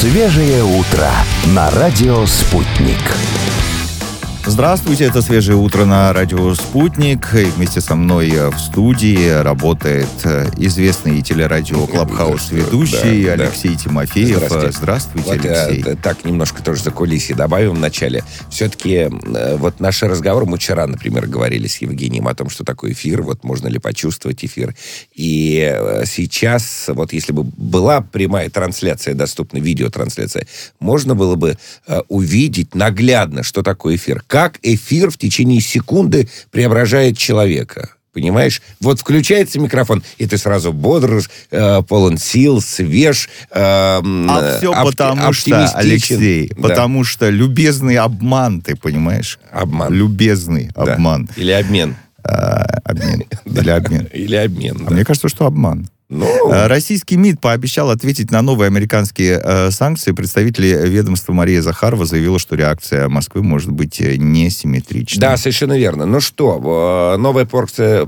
Свежее утро на радио «Спутник». Здравствуйте, это «Свежее утро» на радио «Спутник». И вместе со мной в студии работает известный телерадио «Клабхаус» ведущий Алексей Тимофеев. Здравствуйте, Алексей. Так, немножко тоже закулисье добавим в начале. Все-таки вот наши разговоры, мы вчера, например, говорили с Евгением о том, что такое эфир, вот можно ли почувствовать эфир. И сейчас, вот если бы была прямая трансляция доступна, видеотрансляция, можно было бы увидеть наглядно, что такое эфир. Как эфир в течение секунды преображает человека. Понимаешь? Вот включается микрофон, и ты сразу бодр, полон сил, свеж, все потому что, Алексей, потому что любезный обман, ты понимаешь? Обман. Любезный обман. Или обмен. Обмен. Или обмен. Или обмен, Мне кажется, что обман. Российский МИД пообещал ответить на новые американские санкции. Представитель ведомства Мария Захарова заявила, что реакция Москвы может быть несимметричной. Да, совершенно верно. Ну что, новая порция,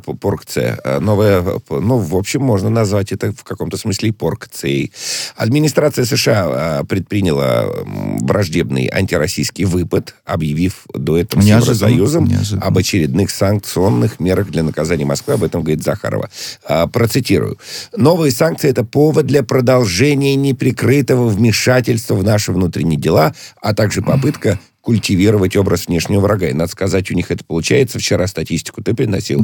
в общем, можно назвать это в каком-то смысле порцией. Администрация США предприняла враждебный антироссийский выпад, объявив до этого с Евросоюзом об очередных санкционных мерах для наказания Москвы. Об этом говорит Захарова. Процитирую. Новые санкции – это повод для продолжения неприкрытого вмешательства в наши внутренние дела, а также попытка культивировать образ внешнего врага. И, надо сказать, у них это получается. Вчера статистику ты приносил.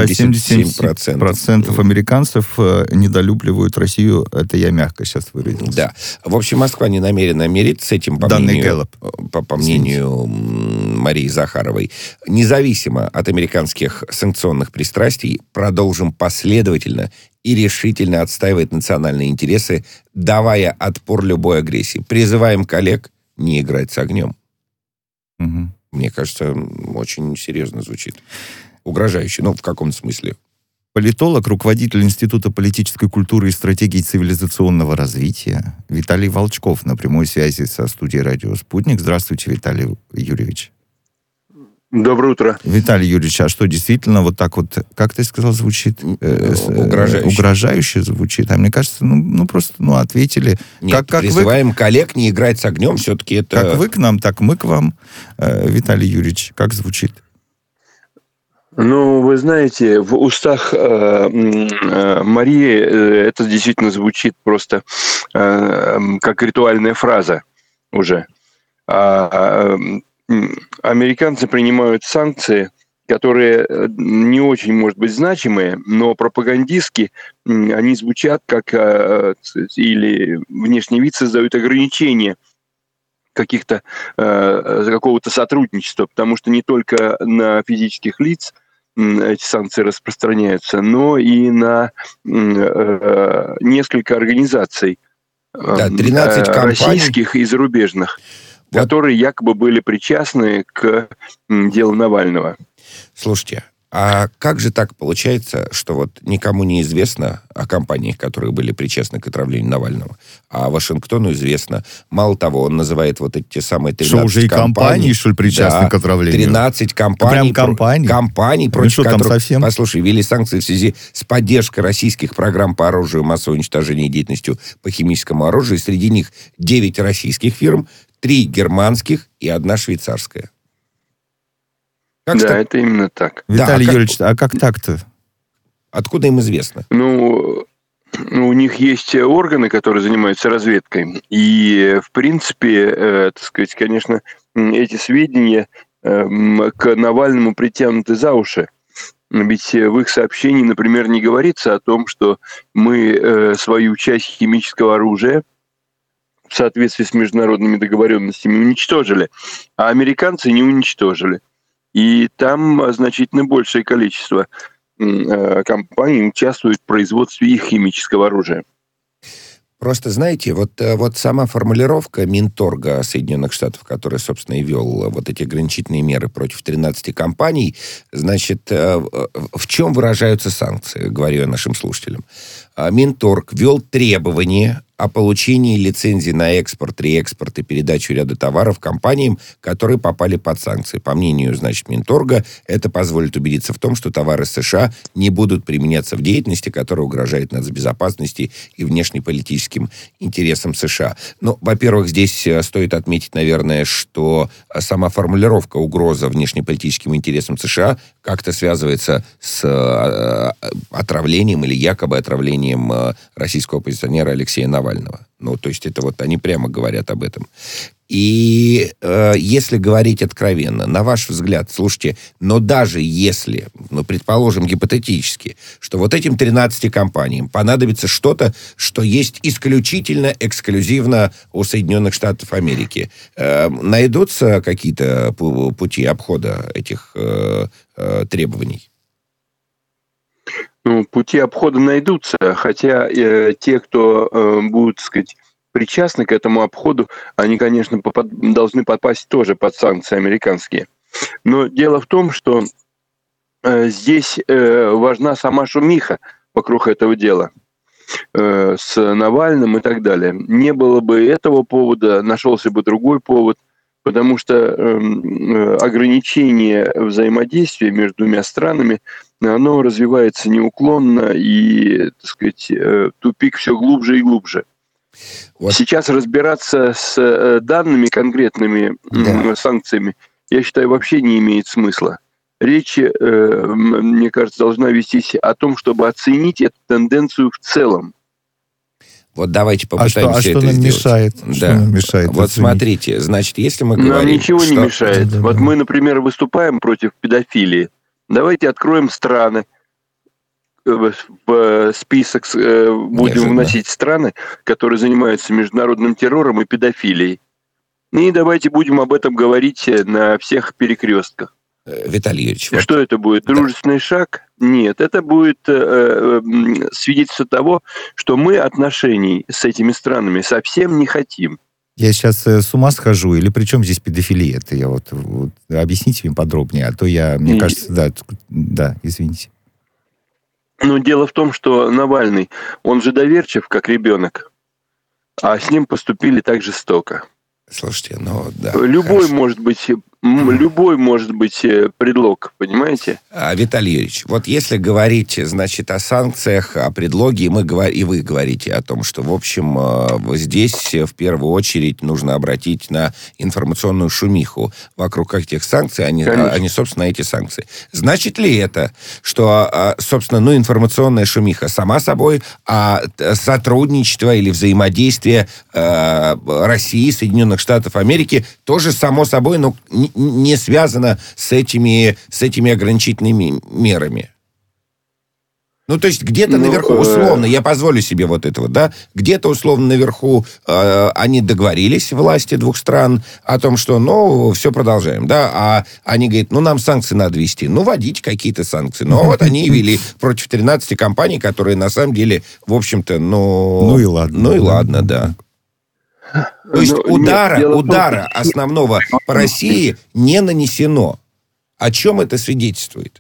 77% американцев недолюбливают Россию. Это я мягко сейчас выразился. Да. В общем, Москва не намерена мириться с этим, по мнению Марии Захаровой. Независимо от американских санкционных пристрастий, продолжим последовательно и решительно отстаивать национальные интересы, давая отпор любой агрессии. Призываем коллег не играть с огнем. Угу. Мне кажется, очень серьезно звучит. Угрожающе, в каком смысле? Политолог, руководитель Института политической культуры и стратегии цивилизационного развития Виталий Волчков на прямой связи со студией «Радио Спутник». Здравствуйте, Виталий Юрьевич. Доброе утро. Виталий Юрьевич, а что, действительно вот так вот, как ты сказал, звучит? Угрожающе звучит. А мне кажется, просто ответили. Нет, призываем коллег не играть с огнем, все-таки это... Как вы к нам, так мы к вам. Виталий Юрьевич, как звучит? Вы знаете, в устах Марии это действительно звучит просто как ритуальная фраза уже. Американцы принимают санкции, которые не очень, может быть, значимые, но пропагандистски они звучат как или внешний вид создают ограничения какого-то сотрудничества, потому что не только на физических лиц эти санкции распространяются, но и на несколько организаций 13 российских и зарубежных, которые якобы были причастны к делу Навального. Слушайте, а как же так получается, что вот никому не известно о компаниях, которые были причастны к отравлению Навального, а Вашингтону известно? Мало того, он называет вот эти самые 13 что, уже и компании, что ли, причастны к отравлению? 13 компаний. Прям компаний, против которых, совсем? Послушай, ввели санкции в связи с поддержкой российских программ по оружию массового уничтожения и деятельностью по химическому оружию. Среди них 9 российских фирм, 3 германских и 1 швейцарская. Это именно так. Виталий Юрьевич, а как так-то? Откуда им известно? У них есть органы, которые занимаются разведкой. И, в принципе, конечно, эти сведения к Навальному притянуты за уши. Ведь в их сообщении, например, не говорится о том, что мы свою часть химического оружия в соответствии с международными договоренностями уничтожили, а американцы не уничтожили. И там значительно большее количество компаний участвует в производстве их химического оружия. Просто, знаете, вот сама формулировка Минторга Соединенных Штатов, который, собственно, и вел вот эти ограничительные меры против 13 компаний, значит, в чем выражаются санкции, говорю я нашим слушателям. Минторг ввел требования о получении лицензий на экспорт, реэкспорт и передачу ряда товаров компаниям, которые попали под санкции. По мнению, Минторга, это позволит убедиться в том, что товары США не будут применяться в деятельности, которая угрожает нацбезопасности и внешнеполитическим интересам США. Ну, во-первых, здесь стоит отметить, наверное, что сама формулировка «угроза внешнеполитическим интересам США» как-то связывается с отравлением или якобы отравлением российского оппозиционера Алексея Навального. Ну, то есть это вот они прямо говорят об этом. И если говорить откровенно, на ваш взгляд, слушайте, но даже если, предположим гипотетически, что вот этим 13 компаниям понадобится что-то, что есть исключительно, эксклюзивно у Соединенных Штатов Америки, найдутся какие-то пути обхода этих требований? Пути обхода найдутся, хотя те, кто будут, так сказать, причастны к этому обходу, они, конечно, должны попасть тоже под санкции американские. Но дело в том, что здесь важна сама шумиха вокруг этого дела с Навальным и так далее. Не было бы этого повода, нашелся бы другой повод, потому что ограничение взаимодействия между двумя странами, оно развивается неуклонно, и, так сказать, тупик все глубже и глубже. Вот. Сейчас разбираться с данными конкретными санкциями, я считаю, вообще не имеет смысла. Речь, мне кажется, должна вестись о том, чтобы оценить эту тенденцию в целом. Вот давайте попытаемся что это нам сделать. Мешает? Да. Что нам мешает? Вот смотрите, значит, если мы говорим... Нам ничего не мешает. Вот мы, например, выступаем против педофилии. Давайте откроем страны, в список будем вносить страны, которые занимаются международным террором и педофилией. И давайте будем об этом говорить на всех перекрестках. Виталий Юрьевич. Вот... Что это будет? Дружественный шаг? Нет, это будет свидетельство того, что мы отношений с этими странами совсем не хотим. Я сейчас с ума схожу, или при чем здесь педофилия? Это я вот объясните мне подробнее, а то мне кажется, да, извините. Но дело в том, что Навальный, он же доверчив, как ребенок, а с ним поступили так жестоко. Слушайте, да. Любой может быть предлог, понимаете? Виталий Юрьевич, вот если говорить, значит, о санкциях, о предлоге, и вы говорите о том, что, в общем, здесь в первую очередь нужно обратить на информационную шумиху вокруг этих санкций, а не, собственно, эти санкции. Значит ли это, что, собственно, информационная шумиха сама собой, а сотрудничество или взаимодействие России, Соединенных Штатов Америки тоже само собой, не связано с этими ограничительными мерами? То есть где-то наверху, условно, я позволю себе вот этого, да, где-то условно наверху они договорились, власти двух стран, о том, что, все продолжаем, да, а они говорят, нам санкции надо ввести, вводите какие-то санкции. Вот они и ввели против 13 компаний, которые на самом деле, в общем-то, и ладно, да. То есть удара основного по России не нанесено. О чем это свидетельствует?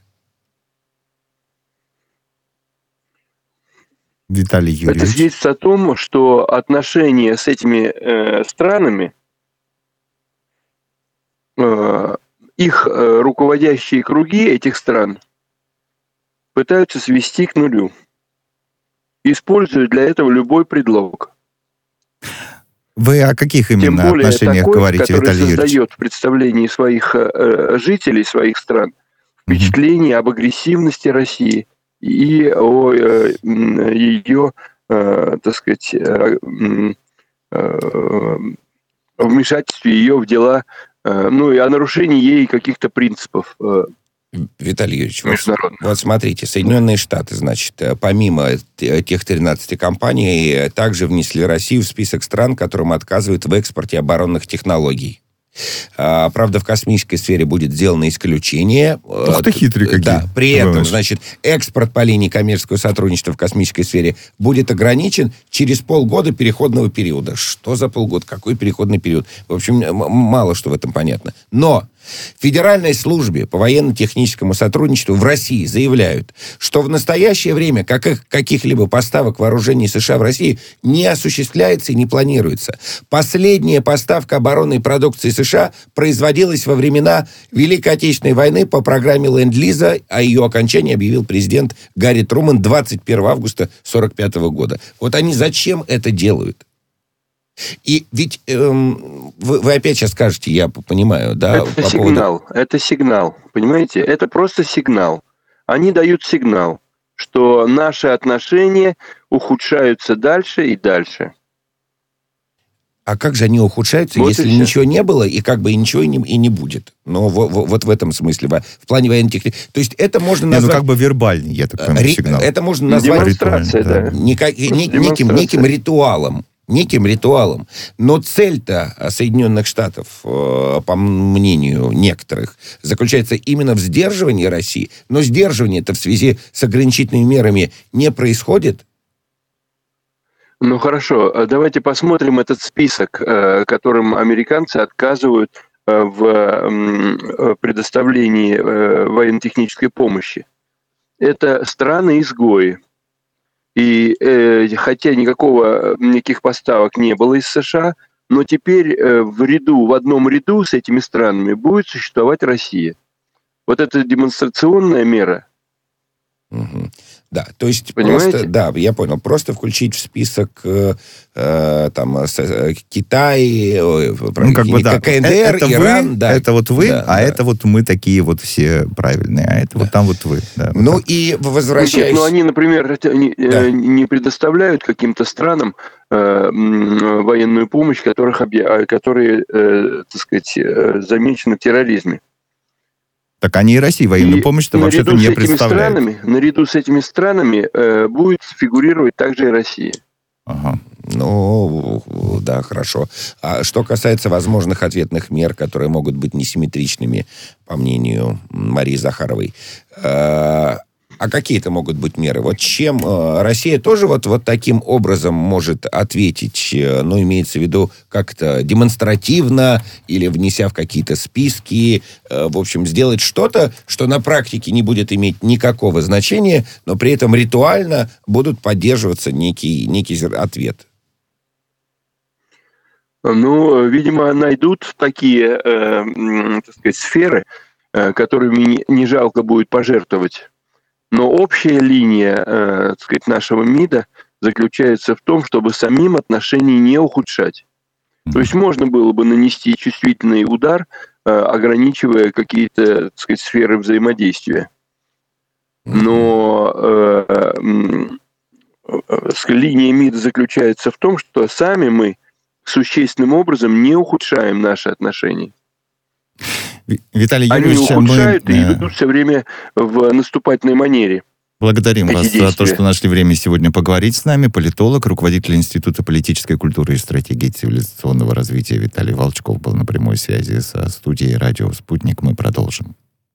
Виталий Юрьевич. Это свидетельствует о том, что отношения с этими странами, их руководящие круги этих стран пытаются свести к нулю. Используют для этого любой предлог. Вы о каких именно отношениях говорите, Виталий Юрьевич? Который создает в представлении своих жителей, своих стран, впечатление об агрессивности России и о ее, так сказать, вмешательстве ее в дела, и о нарушении ей каких-то принципов. Виталий Юрьевич, вот смотрите, Соединенные Штаты, значит, помимо тех 13 компаний, также внесли Россию в список стран, которым отказывают в экспорте оборонных технологий. Правда, в космической сфере будет сделано исключение. Ух ты, хитрые какие. Да, при этом, значит, экспорт по линии коммерческого сотрудничества в космической сфере будет ограничен через полгода переходного периода. Что за полгода? Какой переходный период? В общем, мало что в этом понятно. Но В Федеральной службе по военно-техническому сотрудничеству в России заявляют, что в настоящее время каких-либо поставок вооружений США в России не осуществляется и не планируется. Последняя поставка оборонной продукции США производилась во времена Великой Отечественной войны по программе Ленд-Лиза, а ее окончание объявил президент Гарри Трумэн 21 августа 1945 года. Вот они зачем это делают? И ведь вы опять сейчас скажете, я понимаю, да? Это сигнал, это сигнал, понимаете? Это просто сигнал. Они дают сигнал, что наши отношения ухудшаются дальше и дальше. А как же они ухудшаются, вот если ничего не было, и как бы ничего и не будет? Ну, вот в этом смысле, в плане военной техники. То есть это можно назвать... как бы вербальный, я так понимаю, сигнал. Это можно назвать неким ритуалом. Неким ритуалом. Но цель-то Соединенных Штатов, по мнению некоторых, заключается именно в сдерживании России. Но сдерживание-то в связи с ограничительными мерами не происходит. Ну хорошо, давайте посмотрим этот список, которым американцы отказывают в предоставлении военно-технической помощи. Это страны-изгои. И хотя никаких поставок не было из США, но теперь в одном ряду с этими странами будет существовать Россия. Вот это демонстрационная мера. Угу. Да, то есть понимаете? Просто, да, я понял, просто включить в список Китай, КНДР, Иран, вы, да. Это вот вы, да. Это вот мы такие вот все правильные, а это вот там вот вы. Да, ну вот и возвращаясь... Ну они, например, не предоставляют каким-то странам военную помощь, которые, так сказать, замечены в терроризме. Так они и России военную помощь-то вообще-то не представляют. Наряду с этими странами будет фигурировать также и Россия. Ага. Ну, да, хорошо. А что касается возможных ответных мер, которые могут быть несимметричными, по мнению Марии Захаровой, а какие это могут быть меры? Вот чем Россия тоже вот таким образом может ответить, ну, имеется в виду как-то демонстративно или внеся в какие-то списки, в общем, сделать что-то, что на практике не будет иметь никакого значения, но при этом ритуально будут поддерживаться некий ответ? Ну, видимо, найдут такие, так сказать, сферы, которыми не жалко будет пожертвовать. Но общая линия, так сказать, нашего МИДа заключается в том, чтобы самим отношения не ухудшать. То есть можно было бы нанести чувствительный удар, ограничивая какие-то, так сказать, сферы взаимодействия. Но линия МИДа заключается в том, что сами мы существенным образом не ухудшаем наши отношения. Виталий Юрьевич, они ухудшают и ведут все время в наступательной манере. Благодарим вас за то, что нашли время сегодня поговорить с нами. Политолог, руководитель Института политической культуры и стратегии цивилизационного развития Виталий Волчков был на прямой связи со студией «Радио Спутник». Мы продолжим.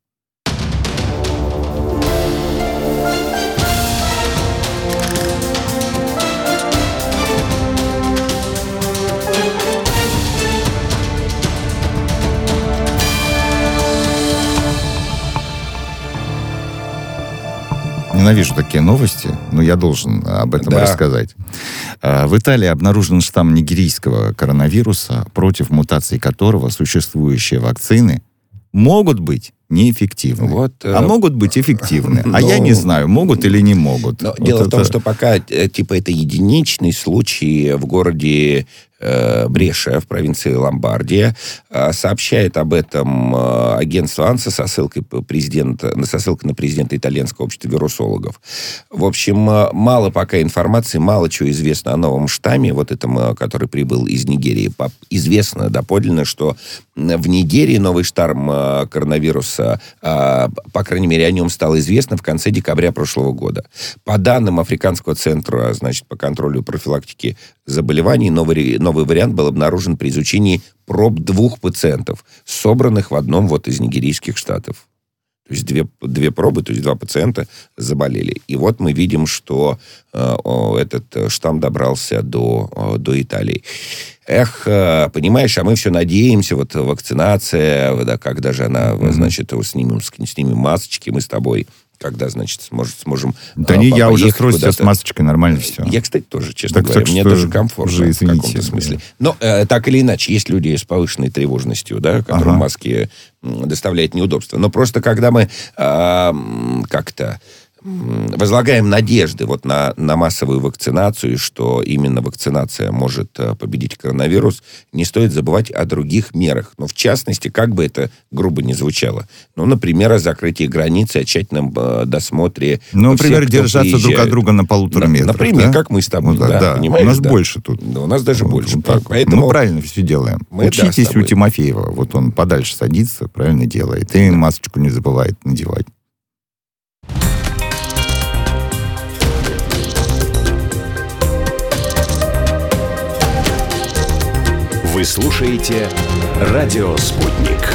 Ненавижу такие новости, но я должен об этом рассказать. В Италии обнаружен штамм нигерийского коронавируса, против мутаций которого существующие вакцины могут быть неэффективны. Могут быть эффективны. А я не знаю, могут или не могут. Дело в том, что пока это единичный случай в городе Бреша в провинции Ломбардия. Сообщает об этом агентство АНСА со ссылкой на президента итальянского общества вирусологов. В общем, мало пока информации, мало чего известно о новом штамме, вот этом, который прибыл из Нигерии. Известно доподлинно, что в Нигерии новый штамм коронавируса, по крайней мере, о нем стало известно в конце декабря прошлого года. По данным Африканского центра, по контролю и профилактике заболеваний, новый вариант был обнаружен при изучении проб 2 пациентов, собранных в одном из нигерийских штатов. То есть две пробы, то есть 2 пациента заболели. И вот мы видим, что этот штамм добрался до Италии. Понимаешь, а мы все надеемся, вот вакцинация, да, когда же она, значит, снимем масочки, мы с тобой, когда, значит, сможем Да не, я уже строился с масочкой, нормально все. Я, кстати, тоже, честно говоря, мне тоже комфортно в каком-то смысле. Но так или иначе, есть люди с повышенной тревожностью, да, которым маски доставляют неудобства. Но просто когда мы как-то возлагаем надежды вот на массовую вакцинацию, что именно вакцинация может победить коронавирус, не стоит забывать о других мерах. Но в частности, как бы это грубо ни звучало, например, о закрытии границы, о тщательном досмотре. Например, держаться друг от друга на 1,5 метра. Например, да? Как мы с тобой. Да. У нас больше тут. Да, у нас даже больше. Поэтому мы правильно все делаем. Учитесь у Тимофеева. Вот он подальше садится, правильно делает. И масочку не забывает надевать. Вы слушаете «Радио Спутник».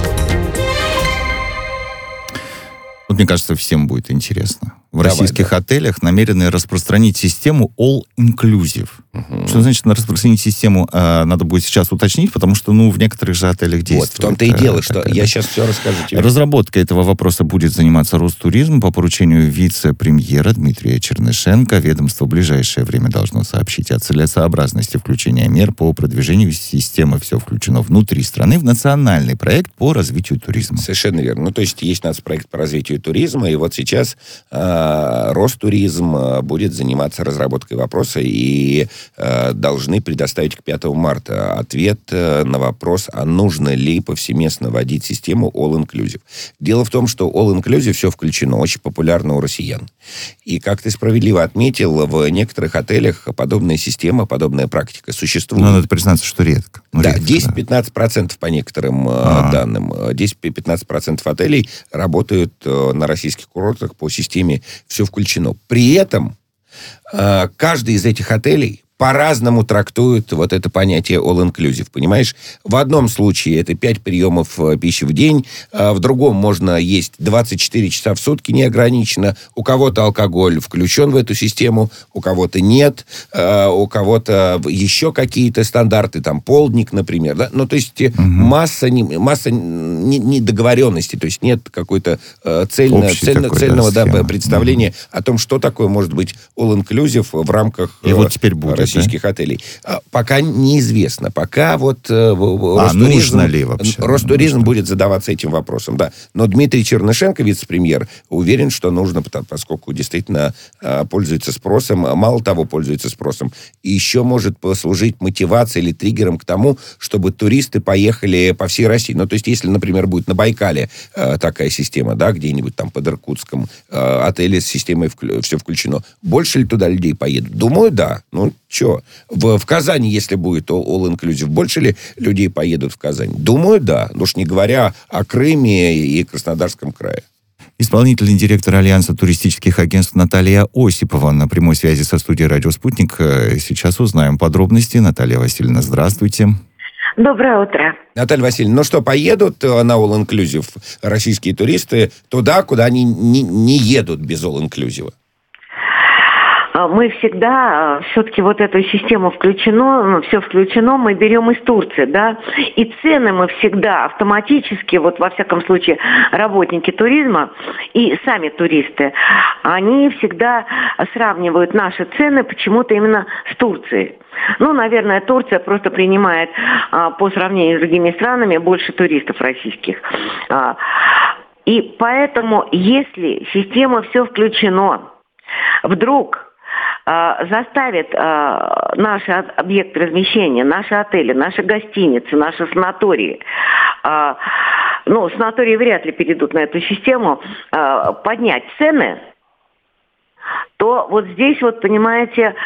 Вот, мне кажется, всем будет интересно. В российских отелях намерены распространить систему All Inclusive. Что значит распространить систему? Надо будет сейчас уточнить, потому что, в некоторых же отелях действует. Вот, в том-то и дело, что я сейчас все расскажу тебе. Разработкой этого вопроса будет заниматься Ростуризм по поручению вице-премьера Дмитрия Чернышенко. Ведомство в ближайшее время должно сообщить о целесообразности включения мер по продвижению системы «Все включено» внутри страны в национальный проект по развитию туризма. Совершенно верно. То есть есть нацпроект по развитию туризма, и вот сейчас Ростуризм будет заниматься разработкой вопроса и должны предоставить к 5 марта ответ на вопрос, а нужно ли повсеместно вводить систему All Inclusive. Дело в том, что All Inclusive все включено, очень популярно у россиян. И, как ты справедливо отметил, в некоторых отелях подобная система, подобная практика существует. Но надо признаться, что редко. Да, 10-15% по некоторым данным. 10-15% отелей работают на российских курортах по системе «Все включено». При этом каждый из этих отелей по-разному трактуют вот это понятие all-inclusive, понимаешь? В одном случае это 5 приемов пищи в день, в другом можно есть 24 часа в сутки неограниченно, у кого-то алкоголь включен в эту систему, у кого-то нет, у кого-то еще какие-то стандарты, там полдник, например, да? То есть масса недоговоренностей, то есть нет какой-то цельного представления о том, что такое может быть all-inclusive в рамках и вот теперь будет российских отелей. Пока неизвестно. Пока вот Ростуризм будет задаваться этим вопросом. Да. Но Дмитрий Чернышенко, вице-премьер, уверен, что нужно, поскольку действительно пользуется спросом. Мало того, пользуется спросом. И еще может послужить мотивацией или триггером к тому, чтобы туристы поехали по всей России. То есть, если, например, будет на Байкале такая система, да, где-нибудь там под Иркутском отеле с системой «Все включено», больше ли туда людей поедут? Думаю, да. В Казани, если будет all-inclusive, больше ли людей поедут в Казань? Думаю, да. Уж не говоря о Крыме и Краснодарском крае. Исполнительный директор Альянса туристических агентств Наталья Осипова на прямой связи со студией «Радио Спутник». Сейчас узнаем подробности. Наталья Васильевна, здравствуйте. Доброе утро. Наталья Васильевна, что поедут на all-inclusive российские туристы туда, куда они не едут без all-inclusive? Мы всегда, все-таки вот эту систему все включено, мы берем из Турции, да, и цены мы всегда автоматически, вот во всяком случае, работники туризма и сами туристы, они всегда сравнивают наши цены почему-то именно с Турцией. Наверное, Турция просто принимает по сравнению с другими странами больше туристов российских. И поэтому, если система «Все включено» вдруг заставит наши объекты размещения, наши отели, наши гостиницы, наши санатории, санатории вряд ли перейдут на эту систему, поднять цены, то вот здесь, понимаете,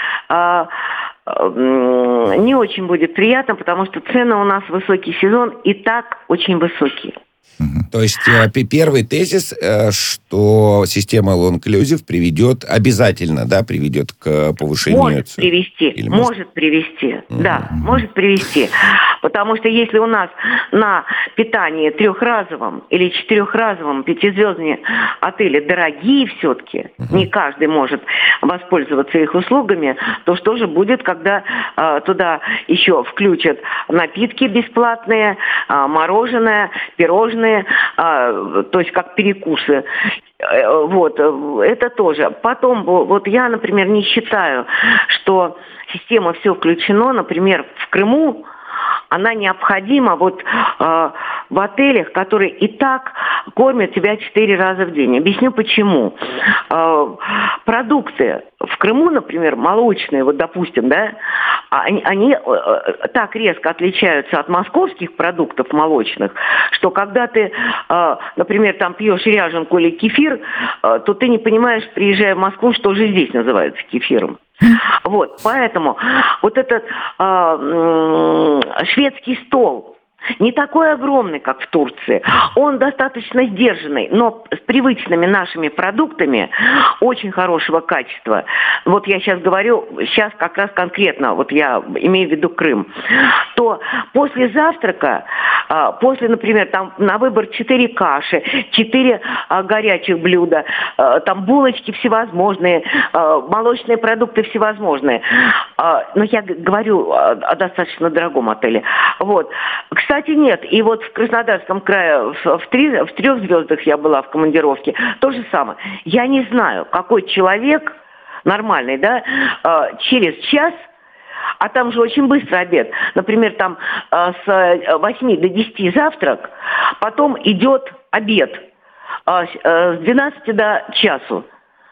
не очень будет приятно, потому что цены у нас высокий сезон и так очень высокие. То есть первый тезис, что система All Inclusive приведет к повышению... Может привести, да, может привести. Потому что если у нас на питании 3-разовом или 4-разовом 5-звездные отели дорогие все-таки, не каждый может воспользоваться их услугами, то что же будет, когда туда еще включат напитки бесплатные, мороженое, пирожные, то есть как перекусы. Вот, это тоже. Потом, вот я, например, не считаю, что система «Все включено», например, в Крыму, она необходима в отелях, которые и так кормят тебя 4 раза в день. Объясню почему. Продукты в Крыму, например, молочные, вот допустим, да, они так резко отличаются от московских продуктов молочных, что когда ты, например, там пьешь ряженку или кефир, то ты не понимаешь, приезжая в Москву, что же здесь называется кефиром. Вот, поэтому вот этот шведский стол не такой огромный, как в Турции. Он достаточно сдержанный, но с привычными нашими продуктами очень хорошего качества. Вот я сейчас говорю, сейчас как раз конкретно, вот я имею в виду Крым, то после завтрака, после, например, там на выбор 4 каши, 4 горячих блюда, там булочки всевозможные, молочные продукты всевозможные. Но я говорю о достаточно дорогом отеле. Вот. Кстати, нет. И вот в Краснодарском крае в 3 звездах я была в командировке. То же самое. Я не знаю, какой человек нормальный, да, через час, а там же очень быстро обед. Например, там с 8 до 10 завтрак, потом идет обед с 12 до часу.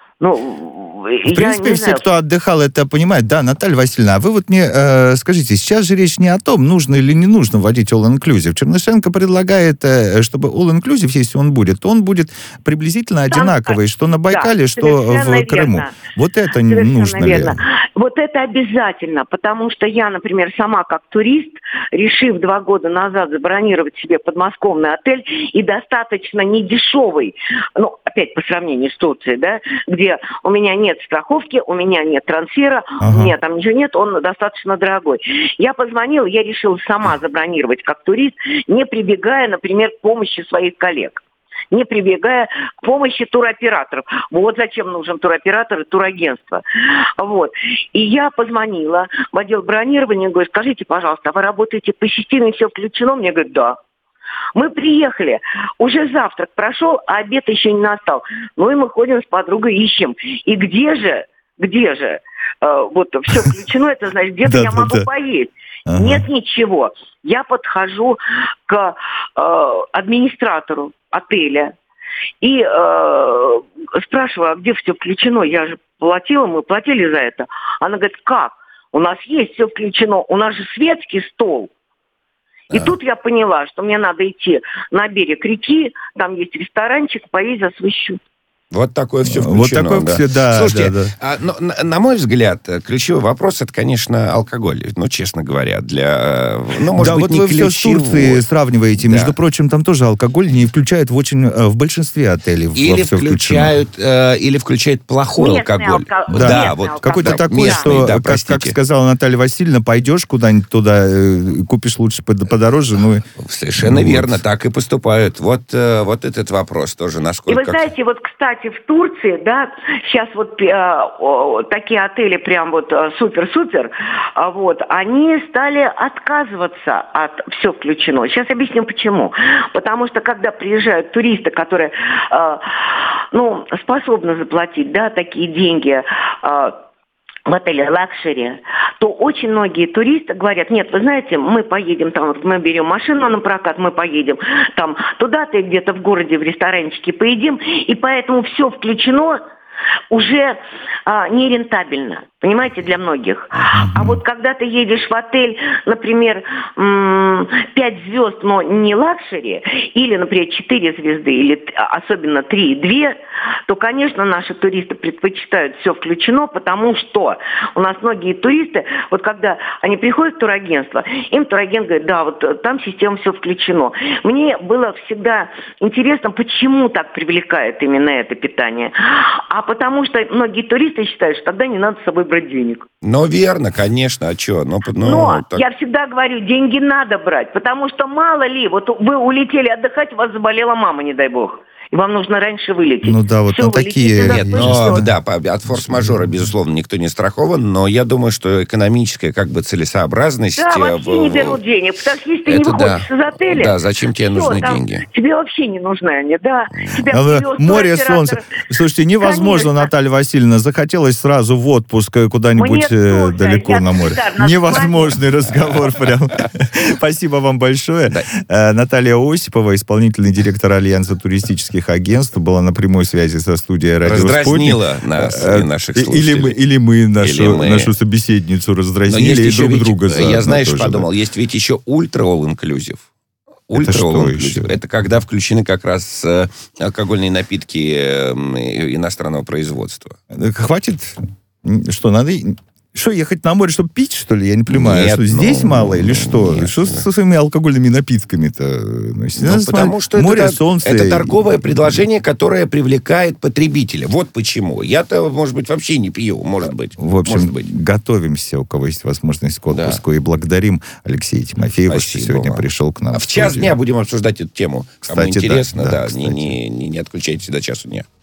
В принципе, все, кто отдыхал, это понимают. Да, Наталья Васильевна, а вы вот мне скажите, сейчас же речь не о том, нужно или не нужно вводить all-inclusive. Чернышенко предлагает, чтобы all-inclusive, если он будет, то он будет приблизительно одинаковый, что на Байкале, да, что в Крыму. Верно. Вот это совершенно нужно верно. ли? Вот это обязательно, потому что я, например, сама как турист, решив 2 года назад забронировать себе подмосковный отель и достаточно недешевый, ну, опять по сравнению с Турцией, да, где у меня нет страховки, у меня нет трансфера, у меня там ничего нет, он достаточно дорогой. Я позвонила, я решила сама забронировать как турист, не прибегая, например, к помощи своих коллег. Не прибегая к помощи туроператоров. Вот зачем нужен туроператор и турагентство. Вот. И я позвонила в отдел бронирования, говорю, скажите, пожалуйста, а вы работаете по системе «Все включено»? Мне говорят, да. Мы приехали, уже завтрак прошел, а обед еще не настал. Ну и мы ходим с подругой, ищем. И где же, вот все включено, это значит, где-то я могу поесть. Нет ничего. Я подхожу к администратору отеля и спрашиваю, а где все включено? Я же платила, мы платили за это. Она говорит, как? У нас есть все включено, у нас же светский стол. И тут я поняла, что мне надо идти на берег реки, там есть ресторанчик, поесть за свой счет. Вот такое все включено. Вот такое все, да. Слушайте, да. На мой взгляд, ключевой вопрос, это, конечно, алкоголь. Ну, честно говоря, может быть, вот не вы все с Турцией сравниваете. Да. Между прочим, там тоже алкоголь не включают в большинстве отелей. Или включают плохой алкоголь. Да, вот какой-то такой, что, как сказала Наталья Васильевна, пойдешь куда-нибудь туда, купишь лучше подороже. Совершенно верно, так и поступают. Вот этот вопрос тоже, насколько... И вы знаете, вот, кстати, в Турции, да, сейчас вот такие отели прям вот супер-супер, вот, они стали отказываться от «Все включено». Сейчас объясню почему. Потому что когда приезжают туристы, которые, способны заплатить, да, такие деньги, в отеле лакшери, то очень многие туристы говорят, нет, вы знаете, мы поедем там, мы берем машину на прокат, мы поедем там туда-то и где-то в городе в ресторанчике поедим, и поэтому все включено уже нерентабельно. Понимаете, для многих. А вот когда ты едешь в отель, например, 5 звезд, но не лакшери, или, например, 4 звезды, или особенно 3 и 2, то, конечно, наши туристы предпочитают все включено, потому что у нас многие туристы, вот когда они приходят в турагентство, им турагент говорит, да, вот там система все включено. Мне было всегда интересно, почему так привлекает именно это питание. А потому что многие туристы считают, что тогда не надо с собой брать денег. Ну, верно, конечно, а что? Но так... я всегда говорю, деньги надо брать, потому что мало ли, вот вы улетели отдыхать, у вас заболела мама, не дай бог. И вам нужно раньше вылететь. Ну да, вот на такие... Нет, да, от форс-мажора, безусловно, никто не страхован, но я думаю, что экономическая целесообразность... Да, вообще не берут денег. Таксисты не выходишь из отеля. Да, зачем тебе нужны деньги? Тебе вообще не нужны они, да. Море, солнце. Слушайте, невозможно, конечно. Наталья Васильевна, захотелось сразу в отпуск куда-нибудь далеко на море. Невозможный разговор прям. Спасибо вам большое. Наталья Осипова, исполнительный директор Альянса туристических агентств, была на прямой связи со студией «Радио Спутник». Раздразнила нас и наших слушателей. Или мы нашу собеседницу раздразнили и друг друга. Я, знаешь, подумал, есть ведь еще ультра all-inclusive. Ультра all-inclusive. Это когда включены как раз алкогольные напитки иностранного производства. Хватит? Что, надо... Что, ехать на море, чтобы пить, что ли? Я не понимаю. Нет, что, здесь мало или что? Нет, что со своими алкогольными напитками-то? Потому что море, солнце... это торговое предложение, которое привлекает потребителя. Вот почему. Я-то, может быть, вообще не пью, может быть. В общем, готовимся, у кого есть возможность к отпуску. Да. И благодарим Алексея Тимофеева, что сегодня пришел к нам. В час дня будем обсуждать эту тему. Кому интересно, не отключайтесь до часу дня.